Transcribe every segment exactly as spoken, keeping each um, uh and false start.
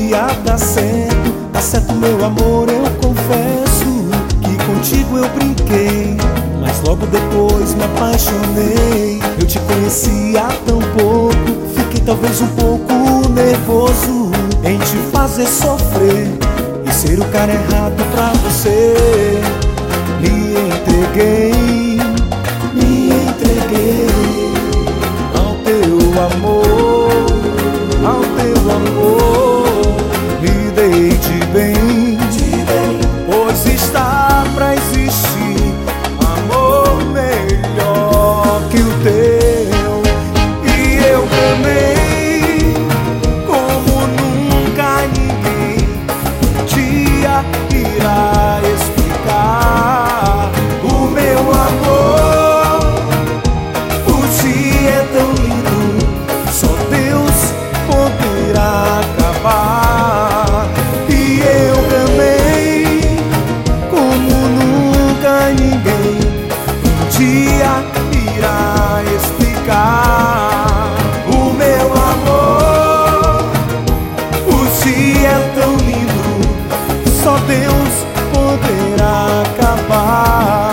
ia dar certo. Tá certo, meu amor, eu confesso que contigo eu brinquei, mas logo depois me apaixonei. Eu te conhecia tão pouco, fiquei talvez um pouco nervoso em te fazer sofrer e ser o cara errado pra você. Me entreguei, me entreguei ao teu amor, ao teu amor. Me dei de bem, pois está pra existir amor melhor que o teu. E eu amei como nunca ninguém um dia irá explicar. O meu amor por ti é tão lindo, só Deus poderá acabar. E eu amei como nunca ninguém um dia irá explicar. O meu amor por ti é tão lindo, só Deus poderá acabar.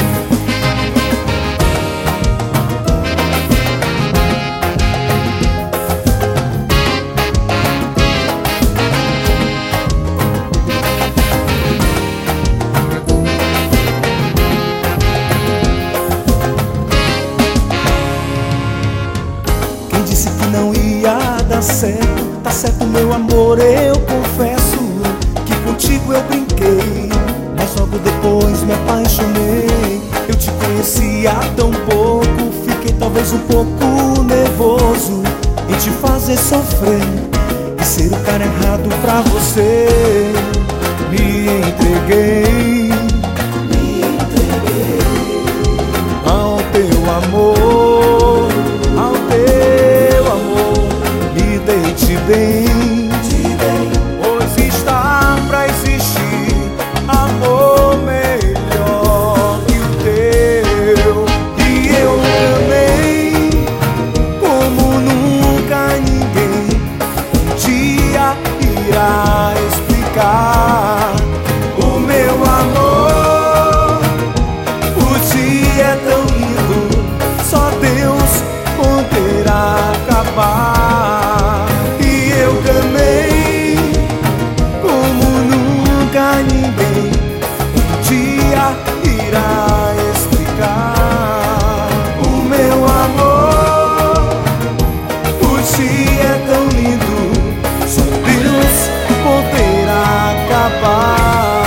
Quem disse que não ia dar certo? Tá certo, meu amor, eu confesso que contigo eu brinquei, mas logo depois me apaixonei. Eu te conhecia tão pouco, fiquei talvez um pouco nervoso em te fazer sofrer e ser o cara errado pra você. Me entreguei, me entreguei ao teu amor, ao teu amor. Me dei de bem, pois está pra existir amor melhor que o teu. E eu amei como nunca ninguém um dia irá explicar. O meu amor por ti é tão lindo, só Deus poderá acabar. E eu amei como nunca ninguém um dia irá explicar. O meu amor por ti é tão lindo, só Deus poderá acabar.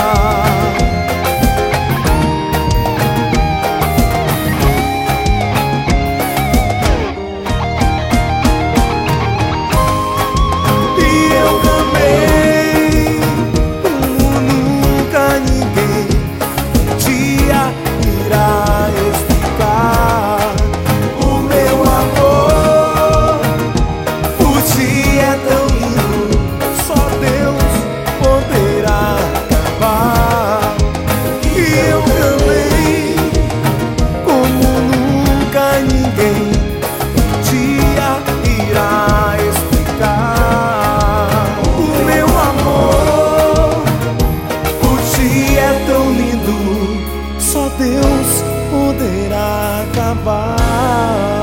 E eu amei como nunca ninguém um dia irá explicar. O meu amor por ti é tão lindo, só Deus poderá acabar. E eu amei como nunca ninguém um dia irá explicar. O meu amor por ti é tão lindo, só Deus poderá acabar.